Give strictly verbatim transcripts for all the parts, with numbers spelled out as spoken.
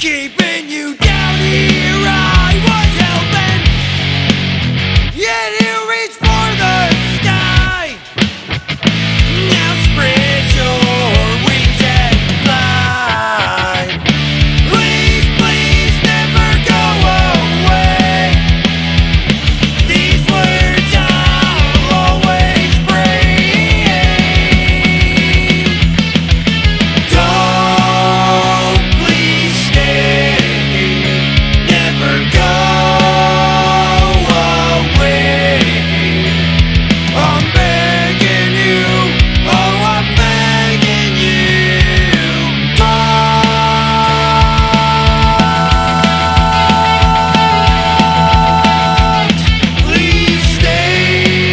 keeping you down here. I was hell-bent, yet you reach for the sky. Now spread your wings and fly. Please, please never go away. These words I'll always bring. Don't please stay, never go away. I'm begging you, oh I'm begging you. Don't please stay.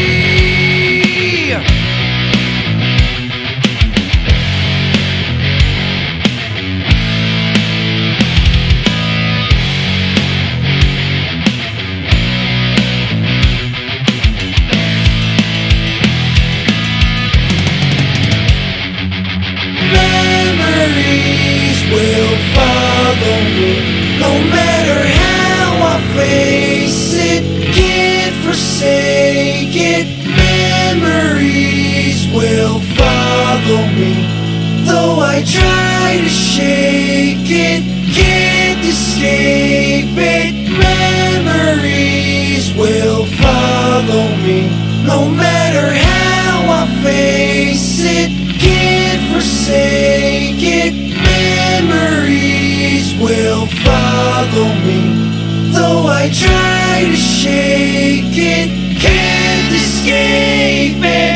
Memories will follow me, no matter how I face it. Can't forsake it. Memories will follow me, though I try to shake it. Can't escape it. Memories will follow me, no matter how I face it. Can't forsake it. Memories will follow me, though I try to shake it. Can't escape it.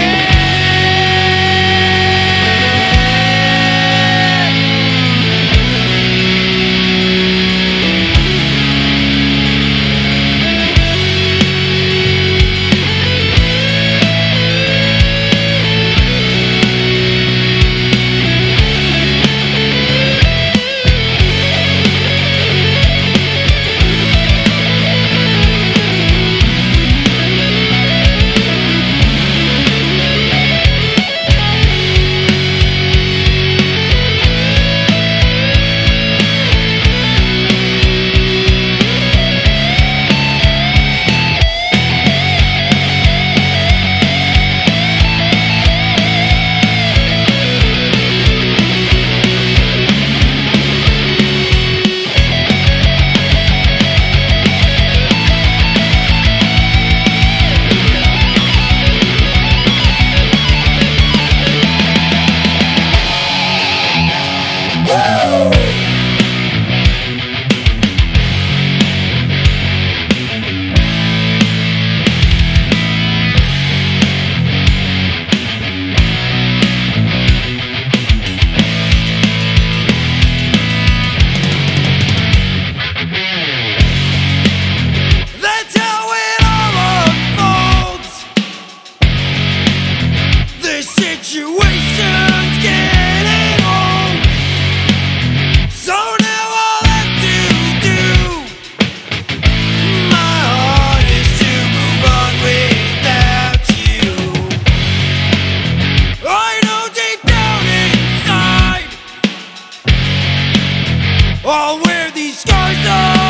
That's how it all unfolds. The situation's getting old, so now all I have to do, my heart is to move on without you. I know deep down inside, I'll wear these scars.